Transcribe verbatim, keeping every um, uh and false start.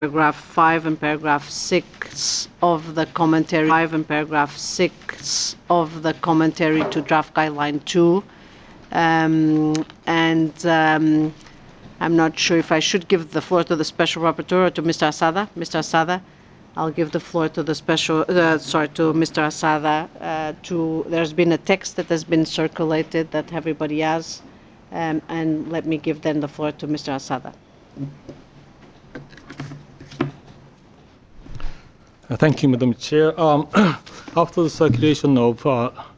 paragraph five and paragraph six of the commentary five and paragraph six of the commentary to draft guideline two. Um, and um, I'm not sure if I should give the floor to the special rapporteur or to Mister Asada. Mister Asada, I'll give the floor to the special, uh, sorry, to Mister Asada. Uh, to there's been a text that has been circulated that everybody has, um, and let me give then the floor to Mister Asada. Thank you, Madam Chair. Um, after the circulation of uh,